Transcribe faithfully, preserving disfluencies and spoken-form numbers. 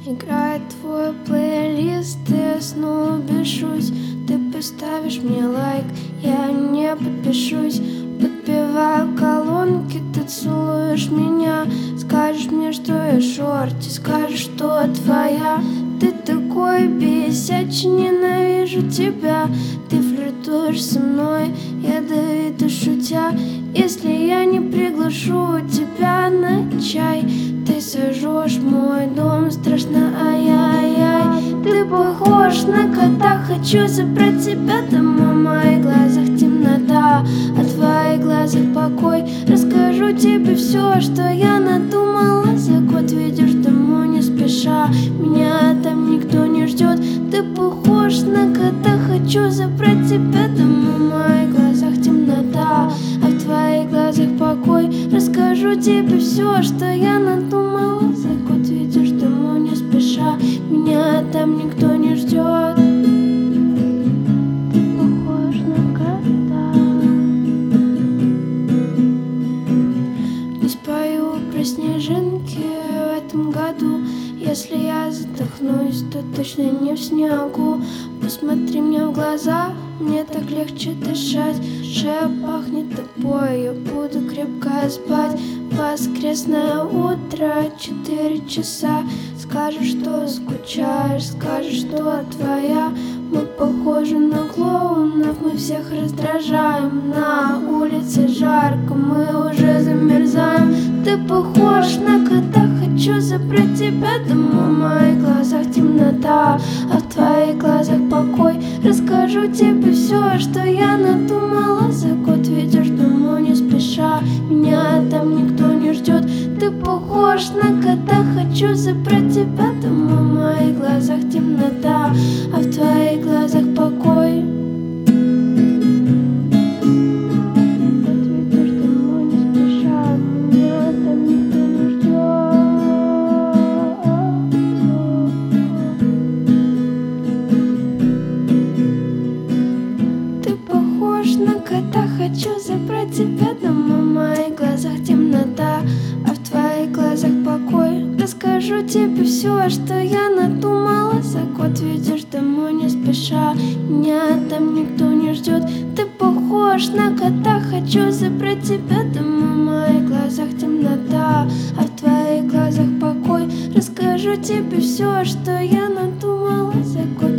Играет твой плейлист, и я снова бешусь. Ты поставишь мне лайк, я не подпишусь. Подпеваю колонки, ты целуешь меня. Скажешь мне, что я шорти, скажешь, что твоя. Ты такой бесячий, ненавижу тебя. Ты флиртуешь со мной, ядовито шутя. Если я не приглашу тебя на чай, ты сожжешь мой дом, страшно, ай-яй-яй. Ты похож на кота, хочу забрать тебя домой. В моих глазах темнота, а в твоих глазах покой. Расскажу тебе все, что я надумала за год. Ведешь домой не спеша, меня там никто не ждет. Ты похож на кота, хочу забрать тебя домой. В моих глазах темнота, а в твоих глазах покой. Расскажу тебе все, что я надумала за год. Ведешь домой не спеша, меня там никто не ждет. Ты похож на кота. Не спою про снежинки в этом году. Если я задохнусь, то точно не в снегу. Посмотри мне в глаза, мне так легче дышать. Шея пахнет тобой, я буду крепко спать. Воскресное утро, четыре часа. Скажешь, что скучаешь, скажешь, что твоя. Мы похожи на клоунов, мы всех раздражаем. На улице жарко, мы уже замерзаем. Ты похож на кота, хочу забрать тебя домой. В моих глазах темнота, а в твоих глазах покой. Расскажу тебе все, что я надумала за год. Ведешь домой не спеша, меня там никто не ждет. Ты похож на кота, хочу забрать тебя домой. В моих глазах темнота, а в твоих глазах покой. Хочу забрать тебя домой. В моих глазах темнота, а в твоих глазах покой. Расскажу тебе все, что я надумала за год. Ведешь домой не спеша, меня там никто не ждет. Ты похож на кота, хочу забрать тебя домой. В моих глазах темнота, а в твоих глазах покой. Расскажу тебе все, что я надумала за год.